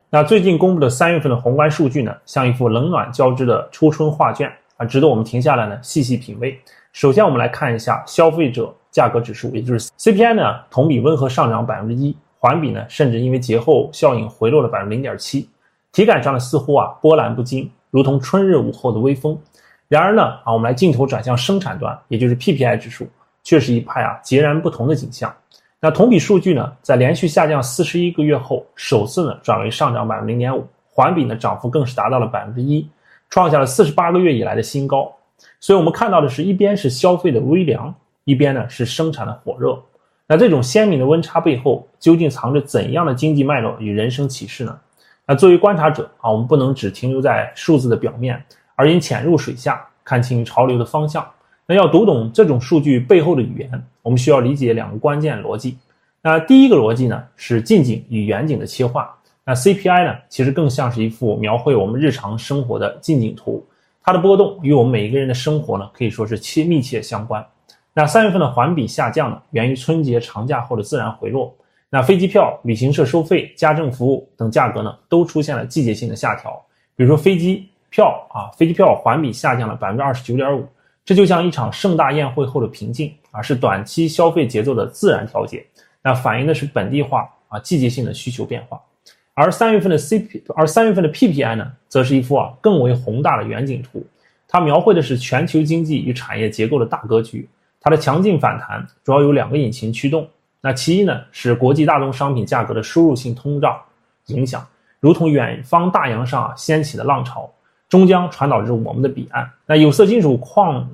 那最近公布的3月份的宏观数据呢，像一幅冷暖交织的初春画卷值得我们停下来呢细细品味。首先我们来看一下消费者价格指数，也就是 CPI 呢，同比温和上涨 1%， 环比呢甚至因为节后效应回落了 0.7%。体感上呢似乎波澜不惊，如同春日午后的微风。然而呢我们来镜头转向生产端，也就是 PPI 指数，却是一派截然不同的景象。那同比数据呢，在连续下降41个月后，首次呢转为上涨 0.5%， 环比呢涨幅更是达到了 1%， 创下了48个月以来的新高。所以我们看到的是，一边是消费的微凉，一边呢是生产的火热。那这种鲜明的温差背后，究竟藏着怎样的经济脉络与人生启示呢？那作为观察者我们不能只停留在数字的表面，而应潜入水下，看清潮流的方向。那要读懂这种数据背后的语言，我们需要理解2个关键逻辑。那第一个逻辑呢，是近景与远景的切换。那 CPI 呢，其实更像是一幅描绘我们日常生活的近景图，它的波动与我们每一个人的生活呢，可以说是密切相关。那3月份的环比下降呢，源于春节长假后的自然回落。那飞机票、旅行社收费、家政服务等价格呢，都出现了季节性的下调。比如说飞机票环比下降了 29.5%， 这就像一场盛大宴会后的平静是短期消费节奏的自然调节。那反映的是本地化季节性的需求变化。而3月份的 PPI 呢，则是一幅更为宏大的远景图。它描绘的是全球经济与产业结构的大格局。它的强劲反弹主要有2个引擎驱动。那其一呢，是国际大宗商品价格的输入性通胀影响，如同远方大洋上掀起的浪潮，终将传导至我们的彼岸。那有色金属矿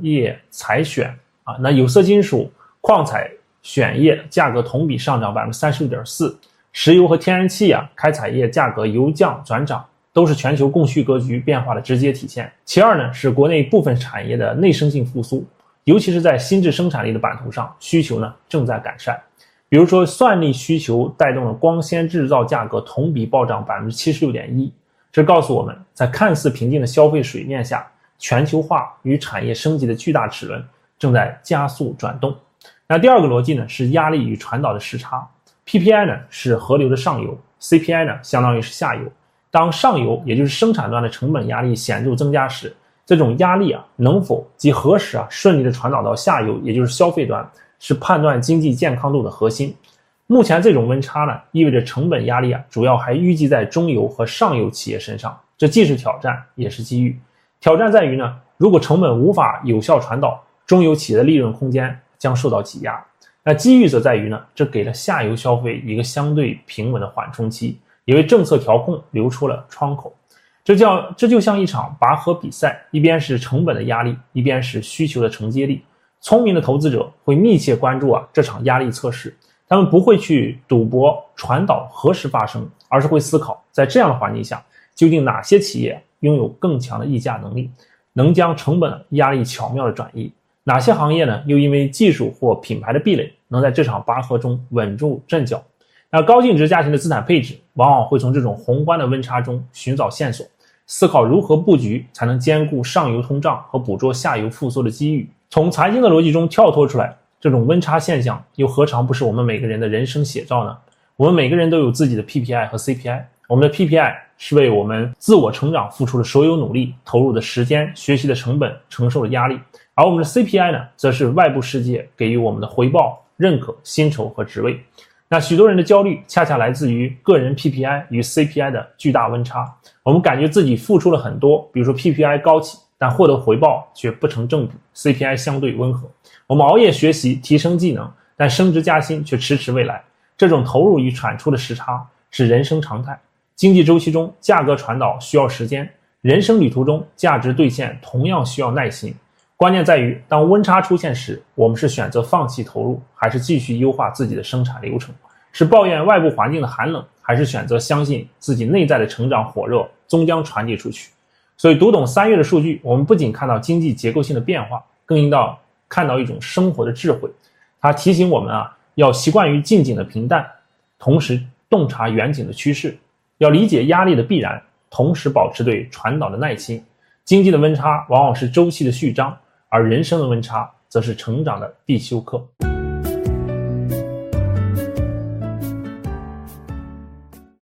采选业价格同比上涨 36.4%， 石油和天然气开采业价格由降转涨，都是全球供需格局变化的直接体现。其二呢，是国内部分产业的内生性复苏，尤其是在新质生产力的版图上，需求呢正在改善。比如说算力需求带动了光纤制造价格同比暴涨 76.1%， 这告诉我们，在看似平静的消费水面下，全球化与产业升级的巨大齿轮正在加速转动。那第二个逻辑呢，是压力与传导的时差。 PPI 呢是河流的上游， CPI 呢相当于是下游。当上游也就是生产端的成本压力显著增加时，这种压力能否及何时顺利的传导到下游，也就是消费端，是判断经济健康度的核心。目前这种温差呢，意味着成本压力主要还淤积在中游和上游企业身上，这既是挑战也是机遇。挑战在于呢，如果成本无法有效传导，中游企业的利润空间将受到挤压。那机遇则在于呢，这给了下游消费一个相对平稳的缓冲期，也为政策调控留出了窗口。这就像一场拔河比赛，一边是成本的压力，一边是需求的承接力。聪明的投资者会密切关注这场压力测试，他们不会去赌博传导何时发生，而是会思考在这样的环境下，究竟哪些企业拥有更强的议价能力，能将成本压力巧妙的转移，哪些行业呢又因为技术或品牌的壁垒，能在这场拔河中稳住阵脚。那高净值家庭的资产配置往往会从这种宏观的温差中寻找线索，思考如何布局才能兼顾上游通胀和捕捉下游复苏的机遇。从财经的逻辑中跳脱出来，这种温差现象又何尝不是我们每个人的人生写照呢？我们每个人都有自己的 PPI 和 CPI， 我们的 PPI 是为我们自我成长付出的所有努力、投入的时间、学习的成本、承受的压力，而我们的 CPI 呢，则是外部世界给予我们的回报、认可、薪酬和职位。那许多人的焦虑恰恰来自于个人 PPI 与 CPI 的巨大温差，我们感觉自己付出了很多，比如说 PPI 高起，但获得回报却不成正比， CPI 相对温和。我们熬夜学习提升技能，但升职加薪却迟迟未来。这种投入与产出的时差是人生常态。经济周期中，价格传导需要时间，人生旅途中，价值兑现同样需要耐心。关键在于，当温差出现时，我们是选择放弃投入，还是继续优化自己的生产流程？是抱怨外部环境的寒冷，还是选择相信自己内在的成长火热终将传递出去？所以读懂3月的数据，我们不仅看到经济结构性的变化，更应当看到一种生活的智慧。它提醒我们要习惯于近景的平淡，同时洞察远景的趋势，要理解压力的必然，同时保持对传导的耐心。经济的温差往往是周期的序章，而人生的温差则是成长的必修课。